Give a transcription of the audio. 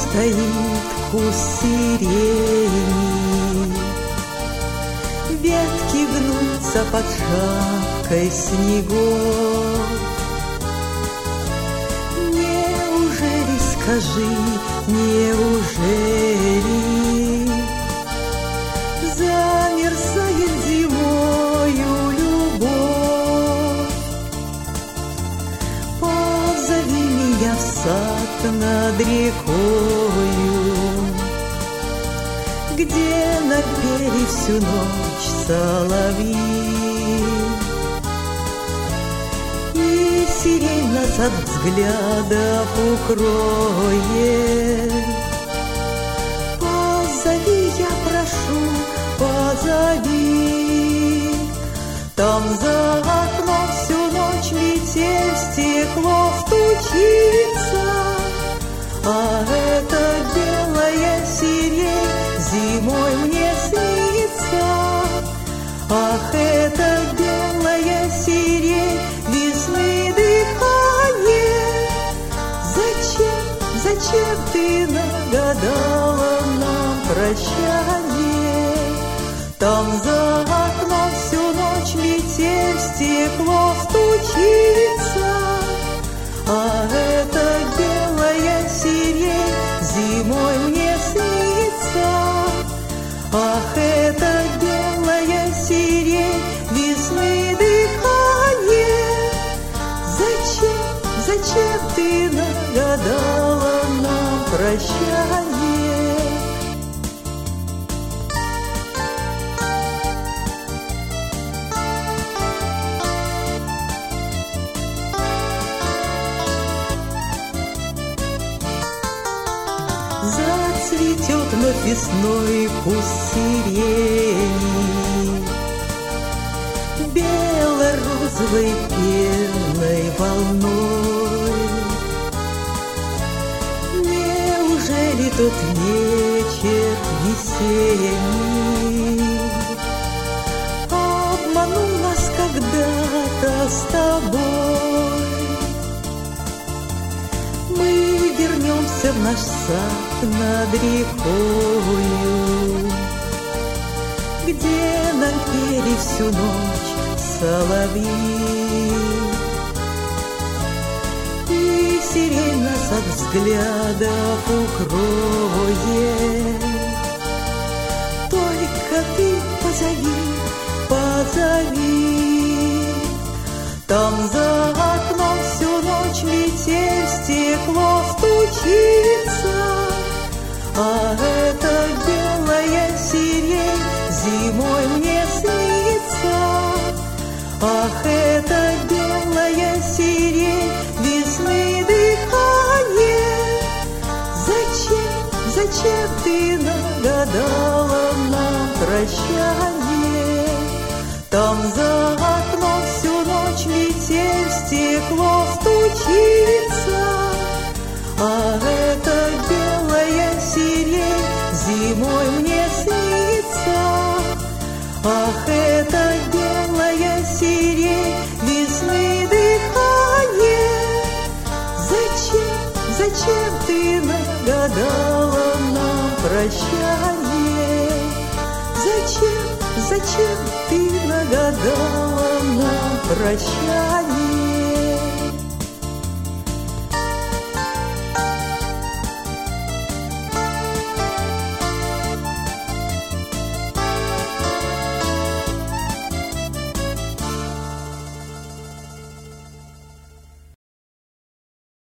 стоит куст сирени, ветки гнутся под шапкой снегов. Неужели, скажи, неужели замерзает зимою любовь? Позови меня в сад над рекою, где напели всю ночь соловьи, и сирень нас от взглядов укроет. Позови, я прошу, позови. Там за окном всю ночь метель в стекло стучится, а эта белая сирень зимой мне снится. Ах, эта белая сирень, весны дыхание. Зачем ты нагадала нам прощание? Там за окном всю ночь метель в стекло стучится, а эта белая сирень зимой мне снится. Ах, эта белая сирень, весны дыхание. Зачем ты нагадала нам прощание? Зацветет вновь весной куст сирени, бело-розовой пенной волной. Неужели тот вечер весенний обманул нас когда-то с тобой? Мы вернемся в наш сад над рекою, где напели всю ночь соловьи, и сирень нас от взглядов укроет. Только ты позови. Там за окном всю ночь метель в стекло стучится, а эта белая сирень зимой мне снится. Ах, эта белая сирень, весны дыхание. Зачем ты нагадала нам прощание? Там за окном всю ночь метель в стекло стучится, а эта белая сирень зимой мне снится. Ах, эта белая сирень, весны дыхание. Зачем ты нагадала нам прощание? Зачем ты нагадала нам прощание?